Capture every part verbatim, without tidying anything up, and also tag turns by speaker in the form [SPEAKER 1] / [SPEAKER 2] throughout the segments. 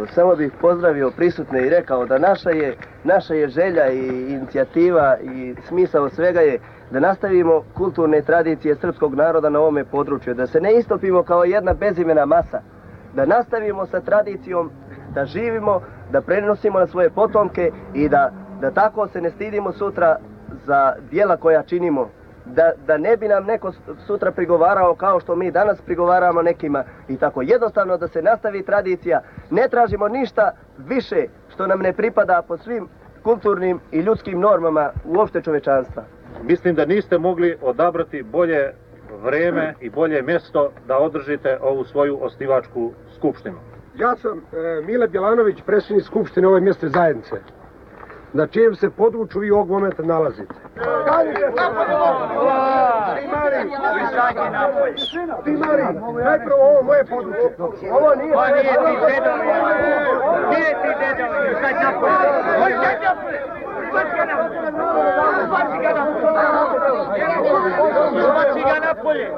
[SPEAKER 1] samo bih pozdravio prisutne i rekao da naša je, naša je želja i inicijativa i smisao svega je da nastavimo kulturne tradicije srpskog naroda na ovome području, da se ne istopimo kao jedna bezimena masa, da nastavimo sa tradicijom, da živimo, da prenosimo na svoje potomke i da, da tako se ne stidimo sutra za djela koja činimo. Da, da ne bi nam neko sutra prigovarao kao što mi danas prigovaramo nekima i tako. Jednostavno da se nastavi tradicija. Ne tražimo ništa više što nam ne pripada po svim kulturnim i ljudskim normama uopšte čovečanstva.
[SPEAKER 2] Mislim da niste mogli odabrati bolje vreme i bolje mjesto da održite ovu svoju osnivačku skupštinu.
[SPEAKER 3] Ja sam e, Mile Bjelanović, predsjednik skupštine ove mjesne zajednice, na čijem se području vi ovog momenta nalazite. Primari, najprvo ovo moje područje. Ovo nije...
[SPEAKER 4] Ovo nije ti dedovi. Nije ti dedovi. Sad napolje. Sad napolje. Izbaci ga napolje. Izbaci ga napolje. Izbaci ga napolje.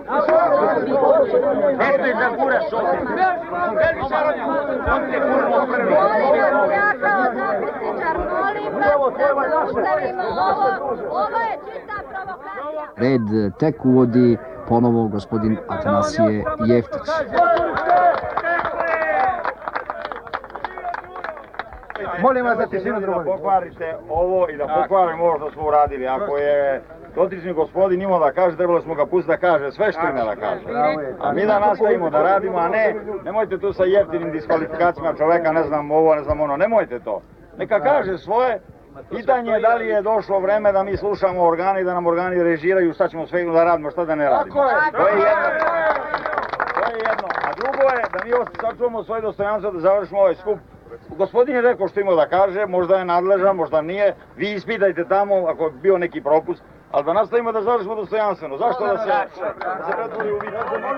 [SPEAKER 4] Eto je zaguraš ovdje. Veli šaronja. On te gurno prvi.
[SPEAKER 5] Ja kao zapisničar molim da ustavimo ovo. Ovo je čista provokacija.
[SPEAKER 6] Red tek uvodi ponovo gospodin Atanasije Jeftić.
[SPEAKER 3] Molim vas da tišinu
[SPEAKER 7] da pokvarite ovo i da pokvarimo ovo što smo uradili. Ako je dotični gospodin imao da kaže, trebalo smo ga pustiti da kaže sve što ima da kaže. A mi da nastavimo da radimo, a ne, nemojte tu sa jeftinim diskvalifikacijama čoveka, ne znam ovo, ne znam ono, nemojte to. Neka kaže svoje. Pitanje je da li je došlo vreme da mi slušamo organi i da nam organi režiraju šta ćemo sve da radimo, šta da ne radimo. To je jedno. To je jedno. A drugo je da mi sačuvamo svoje dostojanstvo da završimo ovaj skup. Gospodin je rekao što imao da kaže, možda je nadležan, možda nije. Vi ispitajte tamo ako je bio neki propust, ali da nastavimo da završimo dostojanstveno. Zašto da se, da se pretvori u vidu?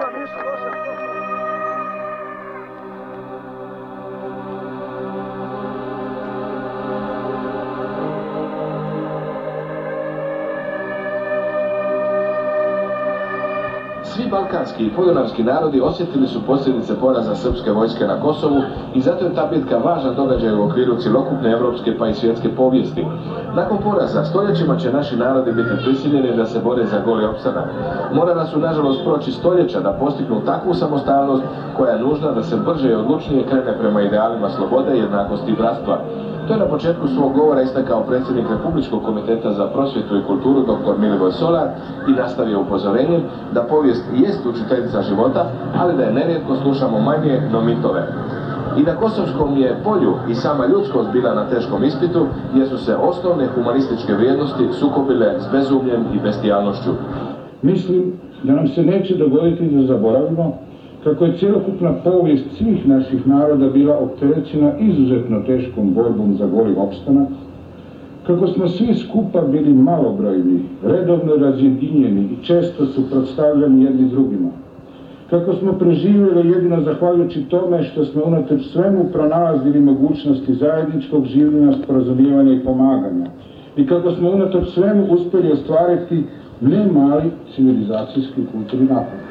[SPEAKER 8] Svi balkanski i podunavski narodi osjetili su posljedice poraza srpske vojske na Kosovu i zato je ta bitka važan događaj u okviru cjelokupne evropske pa i svjetske povijesti. Nakon poraza stoljećima će naši narodi biti prisiljeni da se bore za goli opstanak. Morala su nažalost proći stoljeća da postignu takvu samostalnost koja je nužna da se brže i odlučnije krene prema idealima slobode, jednakosti i bratstva. To je na početku svog govora istakao predsjednik Republičkog komiteta za prosvjetu i kulturu doktor Milivoj Solar i nastavio upozorenjem da povijest jest učiteljica života, ali da je nerijetko slušamo manje, no mitove. I na Kosovskom je polju i sama ljudskost bila na teškom ispitu, jer su se osnovne humanističke vrijednosti sukobile s bezumljem i bestijalnošću.
[SPEAKER 9] Mislim da nam se neće dogoditi da zaboravimo kako je cjelokupna povijest svih naših naroda bila opterećena izuzetno teškom borbom za goli opstanak, kako smo svi skupa bili malobrojni, redovno razjedinjeni i često suprotstavljani jedni drugima, kako smo preživjeli jedino zahvaljujući tome što smo unatoč svemu pronalazili mogućnosti zajedničkog življenja, sporazumijevanja i pomaganja i kako smo unatoč svemu uspjeli ostvariti ne mali civilizacijski i kulturni napredak.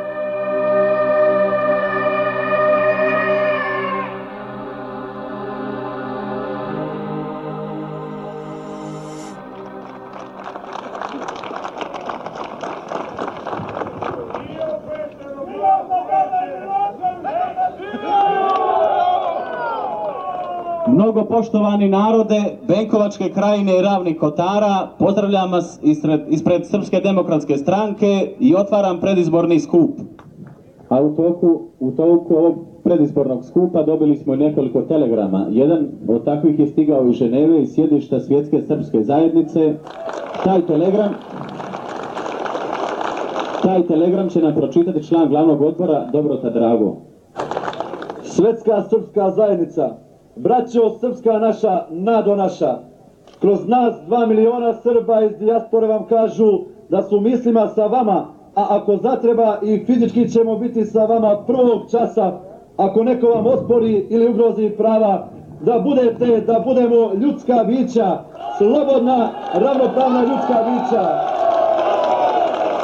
[SPEAKER 10] Mnogo poštovani narode Benkovačke krajine i Ravnih Kotara, pozdravljam vas ispred, ispred Srpske demokratske stranke i otvaram predizborni skup. A u toku, u toku ovog predizbornog skupa dobili smo nekoliko telegrama. Jedan od takvih je stigao iz Ženeve iz sjedišta Svjetske srpske zajednice. Taj telegram, taj telegram će nam pročitati član glavnog odbora Dobrota Drago.
[SPEAKER 11] Svjetska srpska zajednica, braćo srpska naša, nado naša, kroz nas dva miliona Srba iz dijaspore vam kažu da su mislima sa vama, a ako zatreba i fizički ćemo biti sa vama prvog časa, ako neko vam ospori ili ugrozi prava, da budete, da budemo ljudska bića, slobodna, ravnopravna ljudska bića.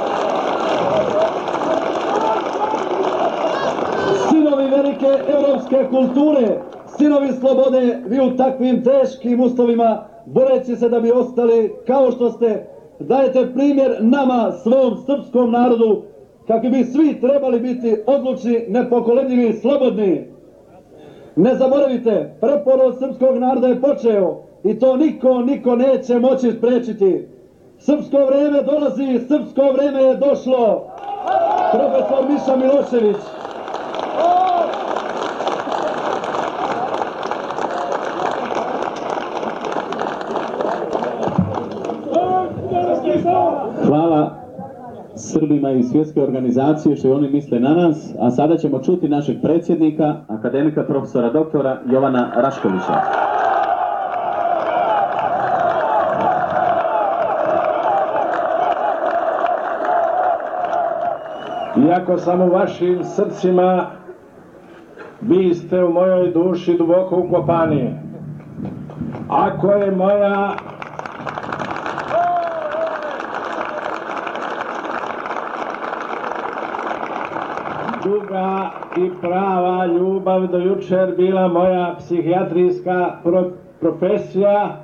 [SPEAKER 11] Sinovi velike evropske srpske kulture, sinovi slobode, vi u takvim teškim uslovima, boreći se da bi ostali kao što ste, dajete primjer nama, svom srpskom narodu, kako bi svi trebali biti odlučni, nepokolebljivi i slobodni. Ne zaboravite, preporod srpskog naroda je počeo i to niko, niko neće moći spriječiti. Srpsko vreme dolazi, srpsko vreme je došlo. Profesor Miša Milošević.
[SPEAKER 10] Hvala Srbima i svjetske organizacije što oni misle na nas, a sada ćemo čuti našeg predsjednika, akademika profesora doktora Jovana Raškovića.
[SPEAKER 12] Iako sam u vašim srcima, vi ste u mojoj duši duboko ukopani. Ako je moja duga i prava ljubav do jučer bila moja psihijatrijska pro profesija,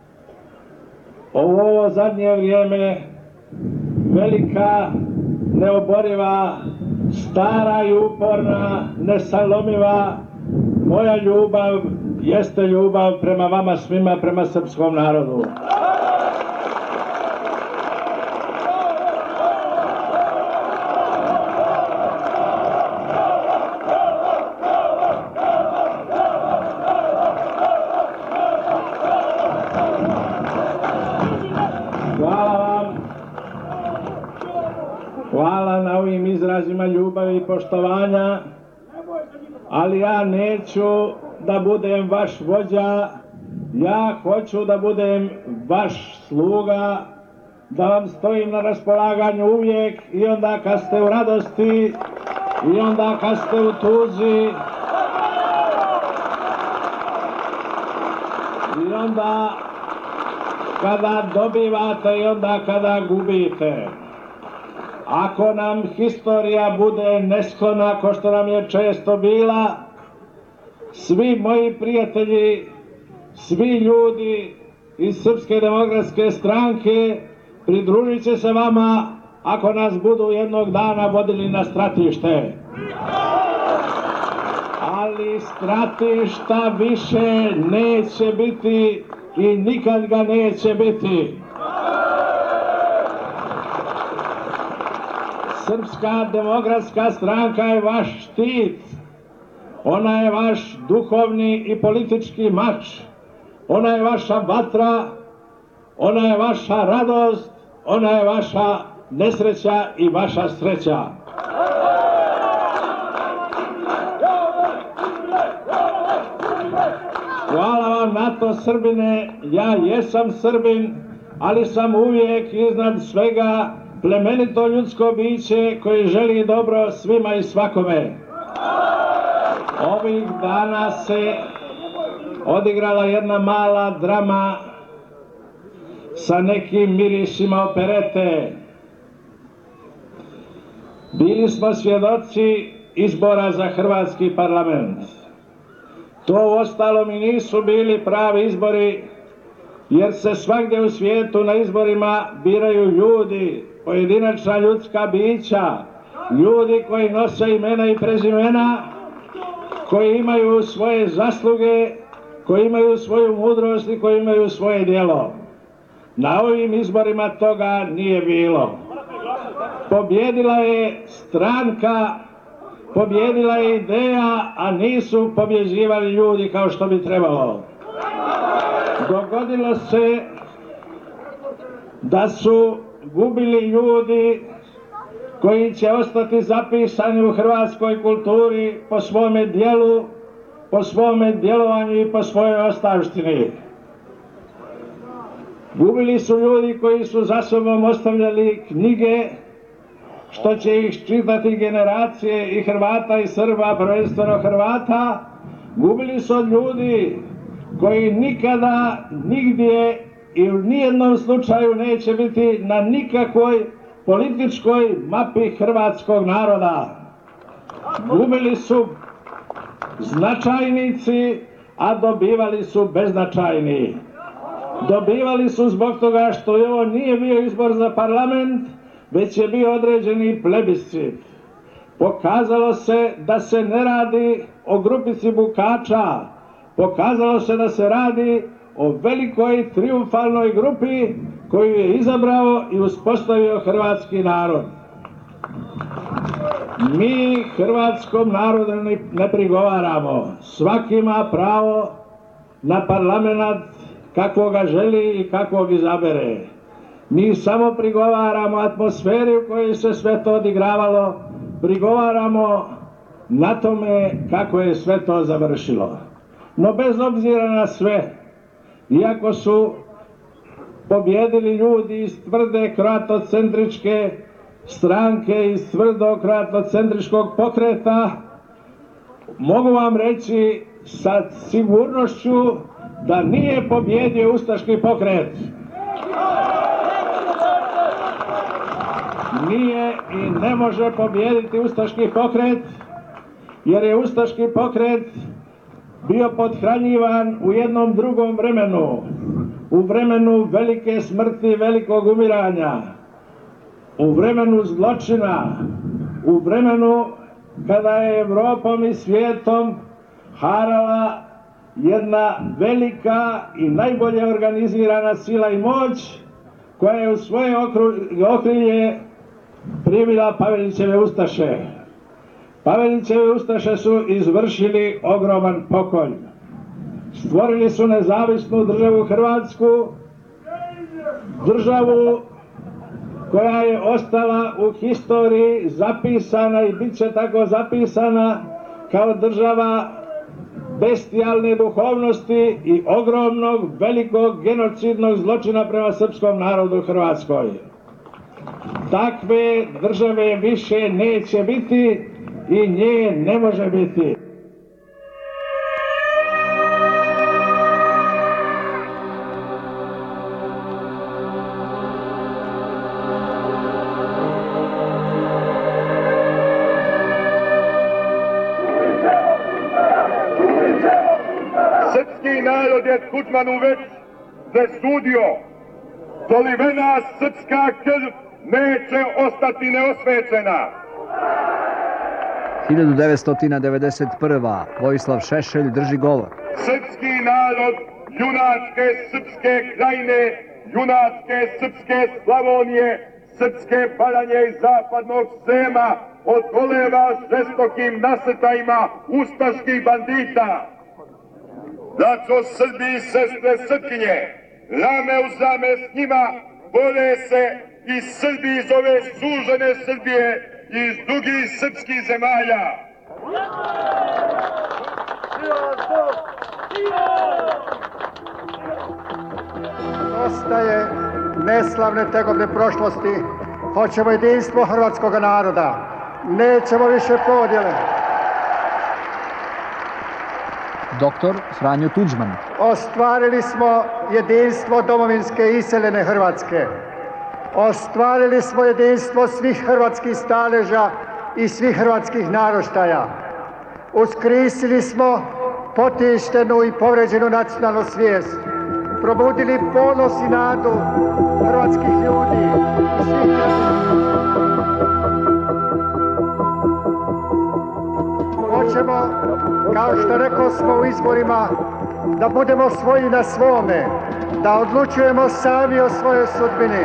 [SPEAKER 12] ovo zadnje vrijeme velika, neoboriva, stara i uporna, nesalomiva, moja ljubav jeste ljubav prema vama svima, prema srpskom narodu. Hvala na ovim izrazima ljubavi i poštovanja, ali ja neću da budem vaš vođa, ja hoću da budem vaš sluga, da vam stojim na raspolaganju uvijek i onda kad ste u radosti i onda kad ste u tuzi i onda kada dobivate i onda kada gubite. Ako nam historija bude nesklona, ko što nam je često bila, svi moji prijatelji, svi ljudi iz Srpske demokratske stranke pridružit će se vama ako nas budu jednog dana vodili na stratište. Ali stratišta više neće biti i nikad ga neće biti. Srpska demokratska stranka je vaš štit, ona je vaš duhovni i politički mač, ona je vaša vatra, ona je vaša radost, ona je vaša nesreća i vaša sreća. Hvala vam na to, Srbine, ja jesam Srbin, ali sam uvijek iznad svega plemenito ljudsko biće koje želi dobro svima i svakome. Ovih dana se odigrala jedna mala drama sa nekim mirisima operete. Bili smo svjedoci izbora za Hrvatski parlament. To uostalom i nisu bili pravi izbori, jer se svagdje u svijetu na izborima biraju ljudi, pojedinačna ljudska bića, ljudi koji nose imena i prezimena, koji imaju svoje zasluge, koji imaju svoju mudrost i koji imaju svoje djelo. Na ovim izborima toga nije bilo. Pobjedila je stranka, pobjedila je ideja, a nisu pobjeđivali ljudi kao što bi trebalo. Dogodilo se da su gubili ljudi koji će ostati zapisani u hrvatskoj kulturi po svome djelu, po svome djelovanju i po svojoj ostavštini. Gubili su ljudi koji su za sobom ostavljali knjige, što će ih čitati generacije i Hrvata i Srba, prvenstveno Hrvata. Gubili su od ljudi koji nikada, nigdje i u nijednom slučaju neće biti na nikakvoj političkoj mapi hrvatskog naroda. Gubili su značajnici, a dobivali su beznačajni. Dobivali su zbog toga što je ovo nije bio izbor za parlament, već je bio određeni plebiscit. Pokazalo se da se ne radi o grupici bukača, pokazalo se da se radi o velikoj triumfalnoj grupi koju je izabrao i uspostavio hrvatski narod. Mi hrvatskom narodu ne prigovaramo. Svaki ima pravo na parlament kakvog ga želi i kakvog izabere. Mi samo prigovaramo atmosferi u kojoj se sve to odigravalo, prigovaramo na tome kako je sve to završilo. No bez obzira na sve, iako su pobjedili ljudi iz tvrde kroatocentričke stranke, iz tvrdog kroatocentričkog pokreta, mogu vam reći sa sigurnošću da nije pobjedio ustaški pokret. Nije i ne može pobijediti ustaški pokret, jer je ustaški pokret bio pothranjivan u jednom drugom vremenu, u vremenu velike smrti, velikog umiranja, u vremenu zločina, u vremenu kada je Evropom i svijetom harala jedna velika i najbolje organizirana sila i moć koja je u svoje okrilje primila Pavelićeve ustaše. Pavelićeve ustaše su izvršili ogroman pokolj. Stvorili su nezavisnu državu Hrvatsku, državu koja je ostala u historiji zapisana i bit će tako zapisana kao država bestijalne duhovnosti i ogromnog, velikog genocidnog zločina prema srpskom narodu u Hrvatskoj. Takve države više neće biti i nje ne može biti.
[SPEAKER 13] Srpski narod je Tuđmanu već presudio, dolivena srpska krv neće ostati neosvećena.
[SPEAKER 6] hiljadu devetsto devedeset prva. Vojislav Šešelj drži govor.
[SPEAKER 13] Srpski narod junačke srpske krajine, junačke srpske Slavonije, srpske Baranje i zapadnog Srema odoleva žestokim nasrtajima ustaških bandita. Braćo Srbi i sestre Srpkinje, rame uz rame s njima bore se i Srbi iz ove sužene Srbije i iz drugih srpskih zemalja.
[SPEAKER 14] Dosta je neslavne tegovne prošlosti, hoćemo jedinstvo hrvatskog naroda, nećemo više podjele.
[SPEAKER 6] Doktor Franjo Tuđman.
[SPEAKER 14] Ostvarili smo jedinstvo domovinske iseljene Hrvatske. Ostvarili smo jedinstvo svih hrvatskih staleža i svih hrvatskih naraštaja. Uskrisili smo potištenu i povređenu nacionalnu svijest. Probudili ponos i nadu hrvatskih ljudi i svih hoćemo, kao što rekao smo u izborima, da budemo svoji na svome, da odlučujemo sami o svojoj sudbini.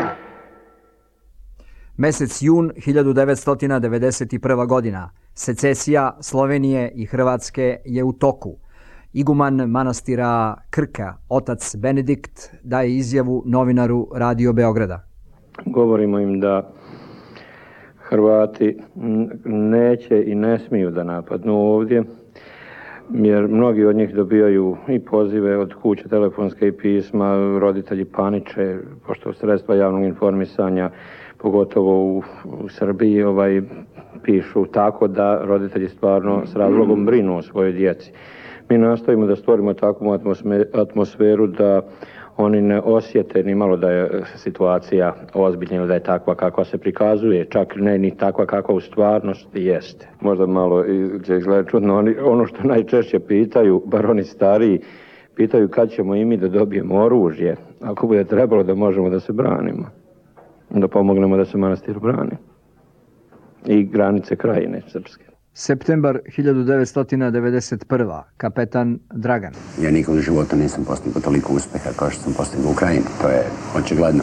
[SPEAKER 6] Mesec jun hiljadu devetsto devedeset prva. godina. Secesija Slovenije i Hrvatske je u toku. Iguman manastira Krka, otac Benedikt, daje izjavu novinaru Radio Beograda.
[SPEAKER 15] Govorimo im da Hrvati neće i ne smiju da napadnu ovdje, jer mnogi od njih dobijaju i pozive od kuće telefonske i pisma, roditelji paniče, pošto sredstva javnog informisanja, pogotovo u, u Srbiji, ovaj, pišu tako da roditelji stvarno s razlogom brinu o svojoj djeci. Mi nastojimo da stvorimo takvu atmosferu da oni ne osjete ni malo da je situacija ozbiljna ili da je takva kakva se prikazuje, čak ne ni takva kakva u stvarnosti jeste. Možda malo će izgledati čudno, oni, ono što najčešće pitaju, bar oni stariji, pitaju kad ćemo i mi da dobijemo oružje, ako bude trebalo da možemo da se branimo, da pomognemo da se manastir brani i granice krajine srpske.
[SPEAKER 6] Septembar hiljadu devetsto devedeset prva. Kapetan Dragan.
[SPEAKER 16] Ja nikad u životu nisam postigao toliko uspeha kao što sam postigao u Ukrajini. To je očigledno.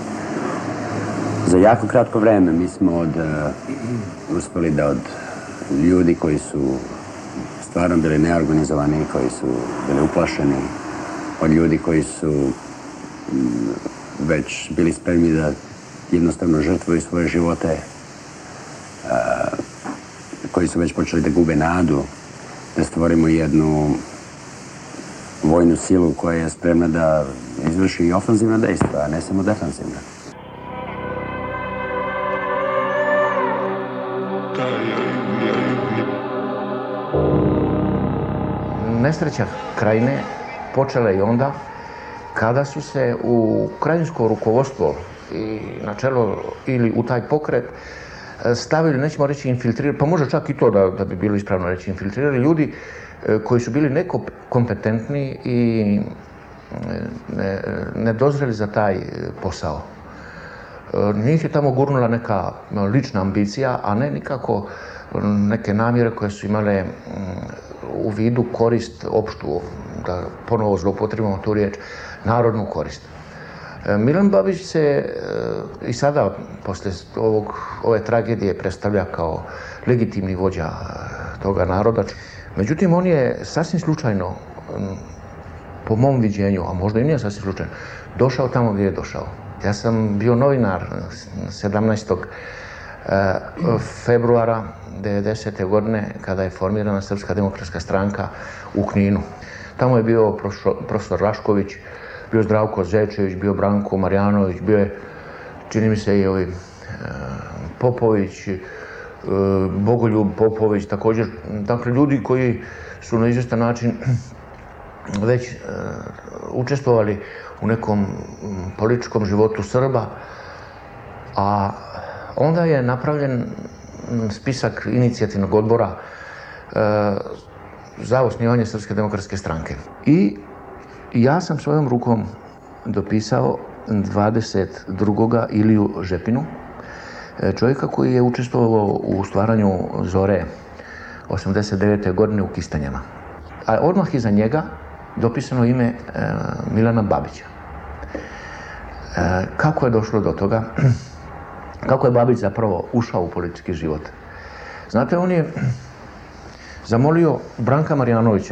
[SPEAKER 16] Za jako kratko vreme mi smo od, uh, uspeli da od ljudi koji su stvarno bili neorganizovani, koji su bili uplašeni, od ljudi koji su um, već bili spremni da jednostavno žrtvuju svoje živote, uh, koji su već počeli da gube nadu, da stvorimo jednu vojnu silu koja je spremna da izvrši i ofanzivna dejstva, a ne samo defanzivna.
[SPEAKER 17] Nesreća krajine počela i onda kada su se u krajinsko rukovodstvo i na čelo ili u taj pokret stavili, nećemo reći infiltrirali, pa može čak i to da, da bi bilo ispravno reći infiltrirali ljudi e, koji su bili nekompetentni i ne, ne dozreli za taj posao. E, njih je tamo gurnula neka lična ambicija, a ne nikako neke namjere koje su imale m, u vidu korist opštu, da ponovo zloupotrebimo tu riječ, narodnu korist. Milan Babić se i sada, posle ovog, ove tragedije, predstavlja kao legitimni vođa toga naroda. Međutim, on je sasvim slučajno, po mom viđenju, a možda i nije sasvim slučajno, došao tamo gdje je došao. Ja sam bio novinar sedamnaestog februara devedesete godine, kada je formirana Srpska demokratska stranka u Kninu. Tamo je bio profesor, profesor Rašković, bio Zdravko Zečević, bio Branko Marjanović, bio je, čini mi se, i ovaj e, Popović, e, Bogoljub Popović, također, dakle, ljudi koji su na izvjestan način već e, učestvovali u nekom političkom životu Srba, a onda je napravljen spisak inicijativnog odbora e, za osnivanje Srpske demokratske stranke. I ja sam svojom rukom dopisao dvadeset drugoga Iliju Žepinu, čovjeka koji je učestvovao u stvaranju Zore osamdeset devete godine u Kistanjama. A odmah iza njega dopisano ime e, Milana Babića. E, kako je došlo do toga? Kako je Babić zapravo ušao u politički život? Znate, on je zamolio Branka Marjanovića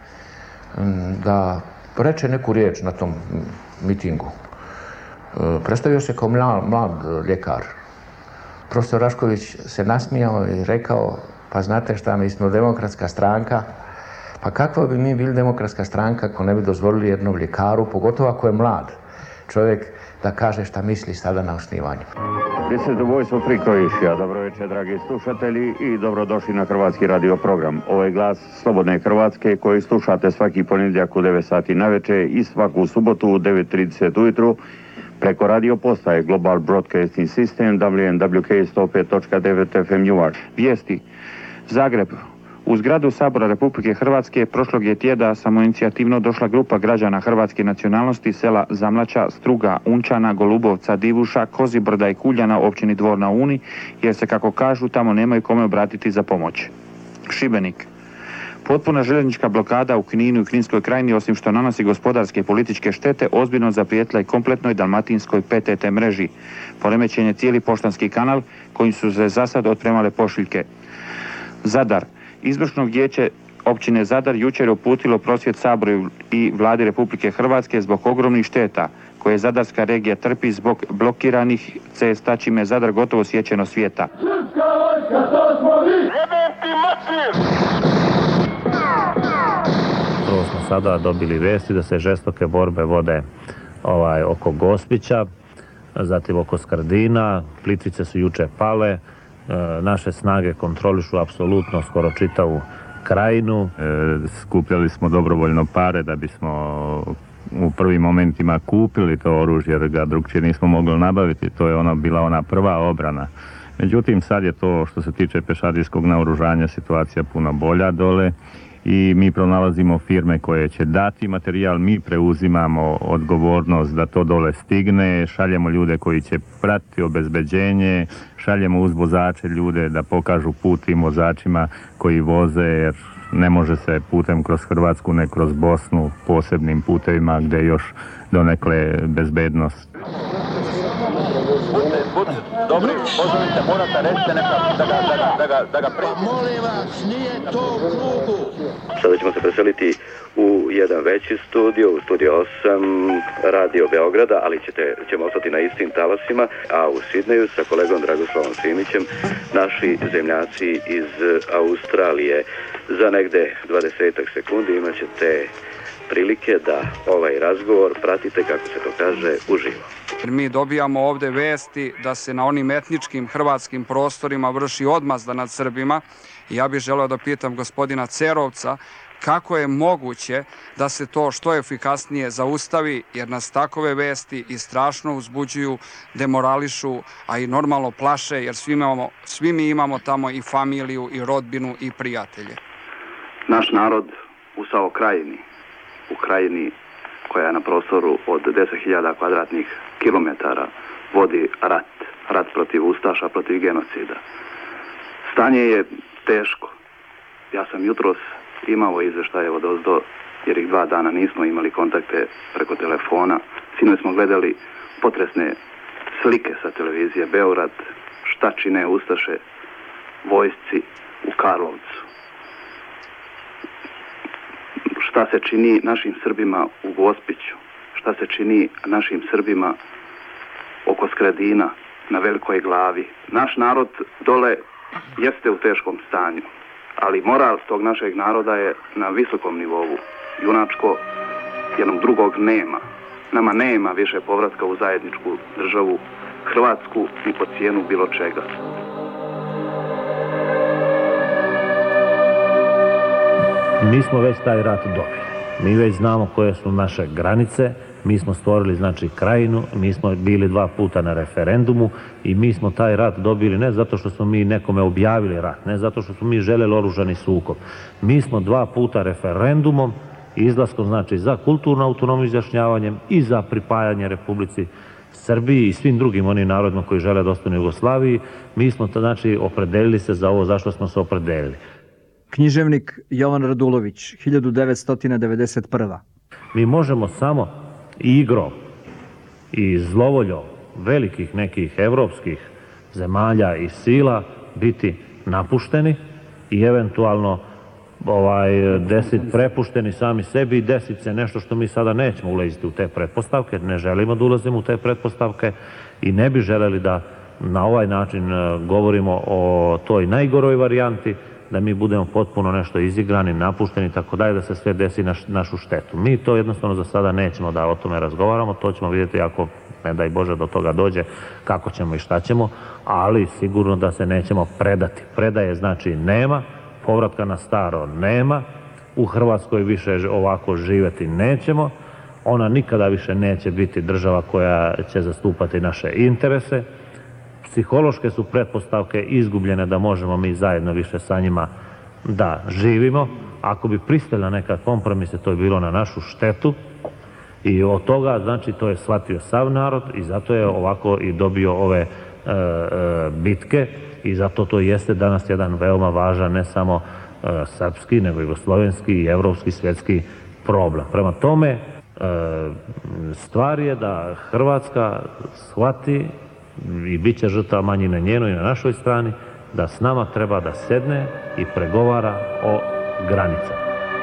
[SPEAKER 17] da reče neku riječ na tom mitingu. E, predstavio se kao mlad, mlad ljekar. Profesor Rašković se nasmijao i rekao, pa znate šta, mi smo demokratska stranka, pa kakva bi mi bili demokratska stranka ako ne bi dozvolili jednom ljekaru, pogotovo ako je mlad čovjek, da kaže šta misli sada na osnivanju.
[SPEAKER 18] This is the voice of Free Croatia. Dobro večer, dragi slušatelji, i dobrodošli na Hrvatski radio program. Ovo je glas Slobodne Hrvatske koji slušate svaki ponedjeljak u devet sati navečer i svaku subotu u devet trideset ujutru preko radio postaje Global Broadcasting System W N W K sto pet točka devet F M Newark. Vijesti. Zagreb. U zgradu Sabora Republike Hrvatske prošlog je tjedna samoinicijativno došla grupa građana hrvatske nacionalnosti sela Zamlaća, Struga, Unčana, Golubovca, Divuša, Kozibrda i Kuljana u općini Dvor na Uni, jer se, kako kažu, tamo nemaju kome obratiti za pomoć. Šibenik. Potpuna željeznička blokada u Kninu i Kninskoj krajini, osim što nanosi gospodarske i političke štete, ozbiljno zaprijetila i kompletnoj dalmatinskoj P T T mreži. Poremećen je cijeli poštanski kanal kojim su se za sad otpremale pošiljke. Zadar. Izvršno vijeće općine Zadar jučer je uputilo prosvjed Saboru i Vladi Republike Hrvatske zbog ogromnih šteta koje zadarska regija trpi zbog blokiranih cesta, čime je Zadar gotovo sječeno svijeta.
[SPEAKER 4] Srpska vojska, to smo vi! Jebenti mačir!
[SPEAKER 19] Prvo smo sada dobili vesti da se žestoke borbe vode ovaj, oko Gospića, zatim oko Skradina, Plitvice su juče pale. Naše snage kontrolišu apsolutno skoro čitavu krajinu.
[SPEAKER 20] E, skupljali smo dobrovoljno pare da bismo u prvim momentima kupili to oružje jer ga drugčije nismo mogli nabaviti. To je ono bila ona prva obrana. Međutim, sad je to što se tiče pešadijskog naoružanja situacija puno bolja dole i mi pronalazimo firme koje će dati materijal, mi preuzimamo odgovornost da to dole stigne, šaljemo ljude koji će pratiti obezbeđenje, šaljemo uz vozače ljude da pokažu put tim vozačima koji voze, jer ne može se putem kroz Hrvatsku, ne kroz Bosnu, posebnim putevima gdje je još donekle bezbednost.
[SPEAKER 21] Budite, budite dobri, pozovite, morate, recite neka, da ga, da ga, da ga, da ga pre...
[SPEAKER 22] Molim vas, nije to u krugu.
[SPEAKER 23] Sada ćemo se preseliti u jedan veći studio, u studio osam Radio Beograda, ali ćete, ćemo ostati na istim talasima, a u Sidneju sa kolegom Dragoslavom Simićem, naši zemljaci iz Australije. Za negde dvadesetak sekundi imat ćete prilike da ovaj razgovor pratite, kako se to kaže, uživo.
[SPEAKER 24] Mi dobijamo ovde vesti da se na onim etničkim hrvatskim prostorima vrši odmazda nad Srbima. Ja bih želeo da pitam gospodina Cerovca kako je moguće da se to što efikasnije zaustavi, jer nas takove vesti i strašno uzbuđuju, demorališu, a i normalno plaše, jer svi, imamo, svi mi imamo tamo i familiju, i rodbinu, i prijatelje.
[SPEAKER 23] Naš narod u Sao Krajini, u krajini koja je na prostoru od deset hiljada kvadratnih kilometara, vodi rat, rat protiv ustaša, protiv genocida. Stanje je teško. Ja sam jutros imao izveštaje od ozdo, jer ih dva dana nismo imali kontakte preko telefona. Sinoć smo gledali potresne slike sa televizije Beograd, šta čine ustaše vojsci u Karlovcu. Šta se čini našim Srbima u Gospiću, šta se čini našim Srbima oko Skradina, na Velikoj Glavi. Naš narod dole jeste u teškom stanju, ali moral tog našeg naroda je na visokom nivou. Junačko, jednog drugog nema. Nama nema više povratka u zajedničku državu, Hrvatsku, ni po cijenu bilo čega.
[SPEAKER 19] Mi smo već taj rat dobili. Mi već znamo koje su naše granice, mi smo stvorili znači krajinu, mi smo bili dva puta na referendumu i mi smo taj rat dobili ne zato što smo mi nekome objavili rat, ne zato što smo mi željeli oružani sukob. Mi smo dva puta referendumom i izlaskom znači za kulturno autonomiju izjašnjavanjem i za pripajanje Republici Srbiji i svim drugim onim narodima koji žele da ostanu u Jugoslaviji, mi smo to znači opredelili se za ovo zašto smo se opredelili.
[SPEAKER 6] Književnik Jovan Radulović, hiljadu devetsto devedeset prva.
[SPEAKER 19] Mi možemo samo igrom i zlovoljom velikih nekih evropskih zemalja i sila biti napušteni i eventualno ovaj, desit prepušteni sami sebi i desit se nešto što mi sada nećemo ulaziti u te pretpostavke, ne želimo da ulazimo u te pretpostavke i ne bi želeli da na ovaj način govorimo o toj najgoroj varijanti, da mi budemo potpuno nešto izigrani, napušteni, tako dalje, da se sve desi na našu štetu. Mi to jednostavno za sada nećemo da o tome razgovaramo, to ćemo vidjeti ako, ne daj Bože, do toga dođe, kako ćemo i šta ćemo, ali sigurno da se nećemo predati. Predaje znači nema, povratka na staro nema, u Hrvatskoj više ovako živjeti nećemo, ona nikada više neće biti država koja će zastupati naše interese. Psihološke su pretpostavke izgubljene da možemo mi zajedno više sa njima da živimo. Ako bi pristali na neka kompromise, to je bilo na našu štetu i od toga, znači, to je shvatio sav narod i zato je ovako i dobio ove e, e, bitke i zato to jeste danas jedan veoma važan, ne samo e, srpski, nego jugoslovenski i evropski svjetski problem. Prema tome, e, stvar je da Hrvatska shvati i bit će žrtva manji na njenoj i na našoj strani, da s nama treba da sedne i pregovara o granicama.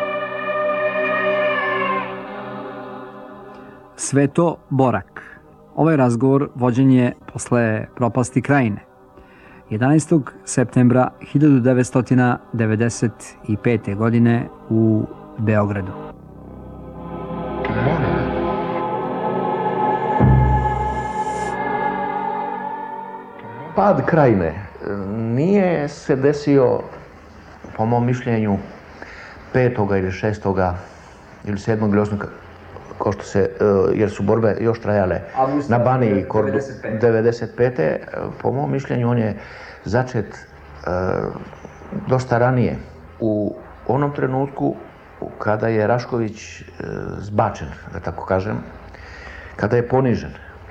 [SPEAKER 6] Sveto Borak. Ovaj razgovor vođen je posle propasti Krajine. jedanaestog septembra hiljadu devetsto devedeset pete. godine u Beogradu.
[SPEAKER 17] Pad Krajine nije se desio, po mom mišljenju, petoga ili šestoga ili sedmog ili osmog kao što se, jer su borbe još trajale na Baniji kod devedeset pete. Po mom mišljenju on je začet dosta ranije. U onom trenutku kada je Rašković zbačen, da tako kažem, kada je ponižen.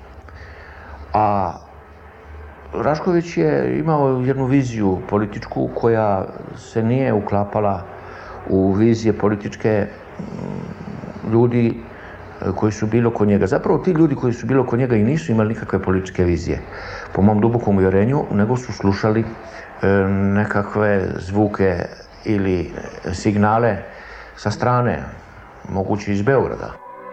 [SPEAKER 17] A Rašković je imao jednu viziju političku koja se nije uklapala u vizije političke ljudi koji su bili oko njega. Zapravo ti ljudi koji su bili oko njega i nisu imali nikakve političke vizije, po mom dubokom uvjerenju, nego su slušali nekakve zvuke ili signale sa strane, moguće iz Beograda.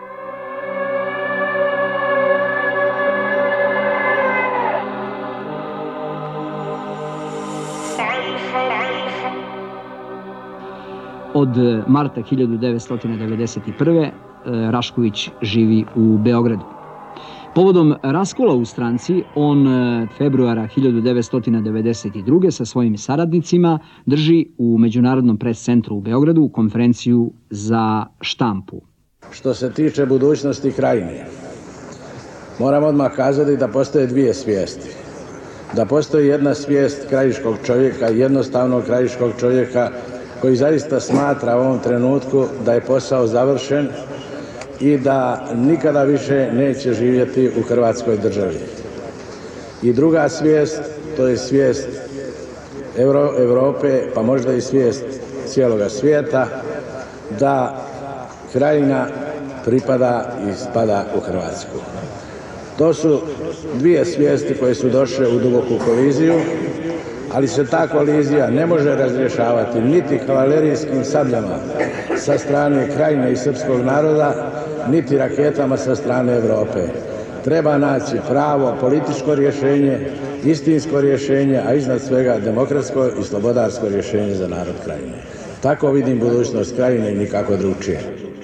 [SPEAKER 6] Od marta hiljadu devetsto devedeset prve. Rašković živi u Beogradu. Povodom raskola u stranci, on februara hiljadu devetsto devedeset druge. sa svojim saradnicima drži u Međunarodnom pres centru u Beogradu konferenciju za štampu.
[SPEAKER 1] Što se tiče budućnosti Krajine, moram odmah kazati da postoje dvije svijesti. Da postoji jedna svijest krajiškog čovjeka, jednostavnog krajiškog čovjeka, koji zaista smatra u ovom trenutku da je posao završen i da nikada više neće živjeti u Hrvatskoj državi. I druga svijest, to je svijest Euro, Europe, pa možda i svijest cijeloga svijeta, da Krajina pripada i spada u Hrvatsku. To su dvije svijesti koje su došle u duboku koliziju, ali se ta kolizija ne može razrješavati niti kavalerijskim sabljama sa strane Krajine i srpskog naroda, niti raketama sa strane Europe. Treba naći pravo političko rješenje, istinsko rješenje, a iznad svega demokratsko i slobodarsko rješenje za narod Krajine. Tako vidim budućnost Krajine i nikako drugčije.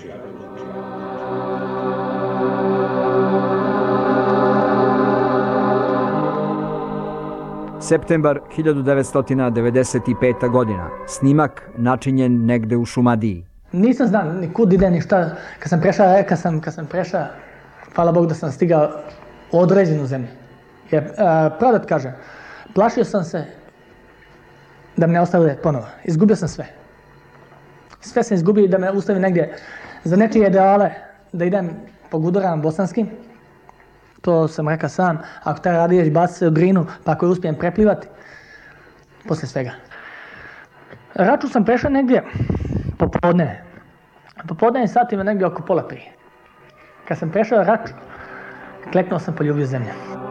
[SPEAKER 6] Septembar hiljadu devetsto devedeset pete. godina. Snimak načinjen negde u Šumadiji.
[SPEAKER 2] Nisam znao ni kud ide, ni šta. Kad sam prešao reka, sam, kad sam prešao, hvala Bogu da sam stigao u određenu zemlju. Jer, pravda ti kažem, plašio sam se da me ne ostavlja ponovo. Izgubio sam sve. Sve sam izgubio da me ustavi negdje za nečije ideale, da idem po gudurama bosanskim. To sam rekao sam, ako taj radiš, baci se u Drinu, pa ako je uspijem preplivati, poslije svega. Raču sam prešao negdje popodne. Popodne satima negdje oko pola prije. Kad sam prešao Raču, kleknuo sam, poljubio zemlju.